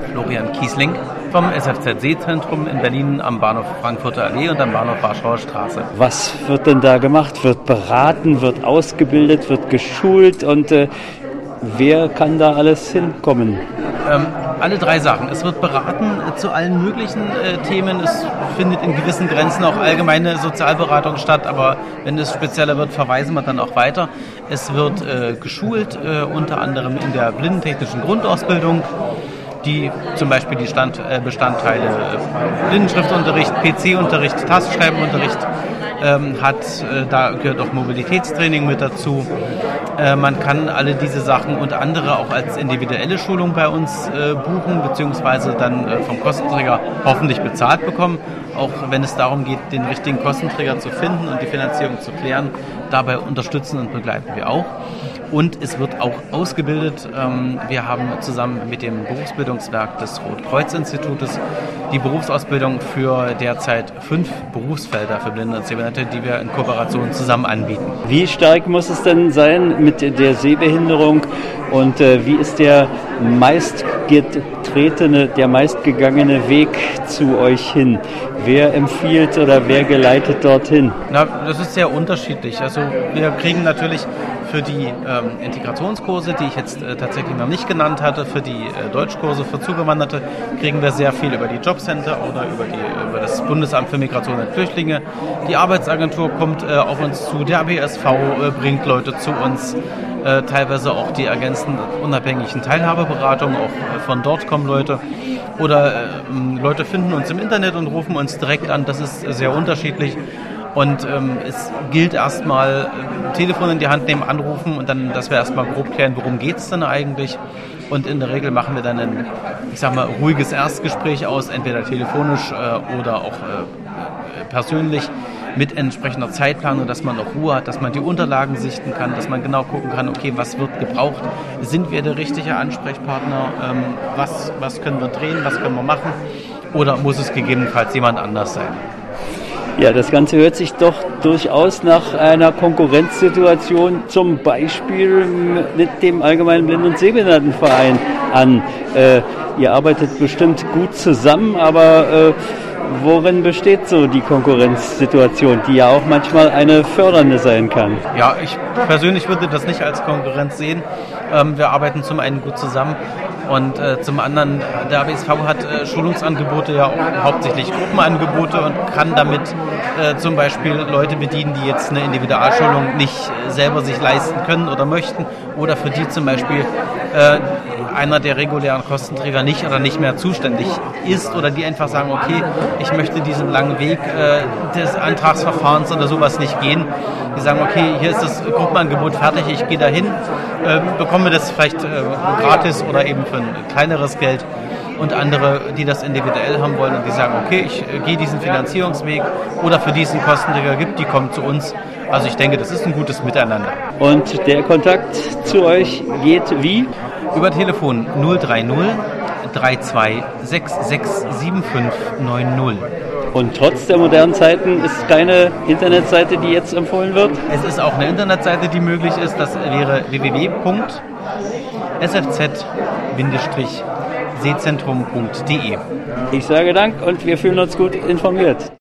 Florian Kiesling vom SFZ Seezentrum in Berlin am Bahnhof Frankfurter Allee und am Bahnhof Warschauer Straße. Was wird denn da gemacht? Wird beraten, wird ausgebildet, wird geschult und wer kann da alles hinkommen? Alle drei Sachen. Es wird beraten zu allen möglichen Themen. Es findet in gewissen Grenzen auch allgemeine Sozialberatung statt, aber wenn es spezieller wird, verweisen wir dann auch weiter. Es wird geschult, unter anderem in der blindentechnischen Grundausbildung, die zum Beispiel die Bestandteile Blindenschriftunterricht, PC-Unterricht, Tastenschreibenunterricht hat. Da gehört auch Mobilitätstraining mit dazu. Man kann alle diese Sachen und andere auch als individuelle Schulung bei uns buchen, beziehungsweise dann vom Kostenträger hoffentlich bezahlt bekommen. Auch wenn es darum geht, den richtigen Kostenträger zu finden und die Finanzierung zu klären. Dabei unterstützen und begleiten wir auch. Und es wird auch ausgebildet. Wir haben zusammen mit dem Berufsbildungswerk des Rotkreuz-Institutes die Berufsausbildung für derzeit 5 Berufsfelder für Blinde und Sehbehinderte, die wir in Kooperation zusammen anbieten. Wie stark muss es denn sein mit der Sehbehinderung und wie ist der meistgegangene Weg zu euch hin? Wer empfiehlt oder wer geleitet dorthin? Na, das ist sehr unterschiedlich. Also wir kriegen natürlich für die Integrationskurse, die ich jetzt tatsächlich noch nicht genannt hatte, für die Deutschkurse für Zugewanderte, kriegen wir sehr viel über die Jobcenter oder über das Bundesamt für Migration und Flüchtlinge. Die Arbeitsagentur kommt auf uns zu, der ABSV bringt Leute zu uns, teilweise auch die ergänzenden unabhängigen Teilhabeberatungen, auch von dort kommen Leute. Oder Leute finden uns im Internet und rufen uns direkt an, das ist sehr unterschiedlich. Und es gilt erstmal Telefon in die Hand nehmen, anrufen und dann, dass wir erstmal grob klären, worum geht es denn eigentlich. Und in der Regel machen wir dann ein, ruhiges Erstgespräch aus, entweder telefonisch oder auch persönlich mit entsprechender Zeitplanung, dass man auch Ruhe hat, dass man die Unterlagen sichten kann, dass man genau gucken kann, okay, was wird gebraucht, sind wir der richtige Ansprechpartner, was können wir drehen, was können wir machen oder muss es gegebenenfalls jemand anders sein. Ja, das Ganze hört sich doch durchaus nach einer Konkurrenzsituation, zum Beispiel mit dem Allgemeinen Blinden- und Sehbehindertenverein an. Ihr arbeitet bestimmt gut zusammen, aber worin besteht so die Konkurrenzsituation, die ja auch manchmal eine fördernde sein kann? Ja, ich persönlich würde das nicht als Konkurrenz sehen. Wir arbeiten zum einen gut zusammen und zum anderen, der ABSV hat Schulungsangebote, ja auch hauptsächlich Gruppenangebote und kann damit zum Beispiel Leute bedienen, die jetzt eine Individualschulung nicht selber sich leisten können oder möchten oder für die zum Beispiel einer der regulären Kostenträger nicht mehr zuständig ist oder die einfach sagen, okay, ich möchte diesen langen Weg des Antragsverfahrens oder sowas nicht gehen. Die sagen, okay, hier ist das Gruppenangebot fertig, ich gehe dahin, bekomme das vielleicht gratis oder eben für ein kleineres Geld. Und andere, die das individuell haben wollen und die sagen, okay, ich gehe diesen Finanzierungsweg oder für diesen Kostenträger gibt, die kommen zu uns. Also ich denke, das ist ein gutes Miteinander. Und der Kontakt zu euch geht wie? Über Telefon 030 3266 7590. Und trotz der modernen Zeiten ist keine Internetseite, die jetzt empfohlen wird? Es ist auch eine Internetseite, die möglich ist. Das wäre www.sfz-seezentrum.de. Ich sage Dank und wir fühlen uns gut informiert.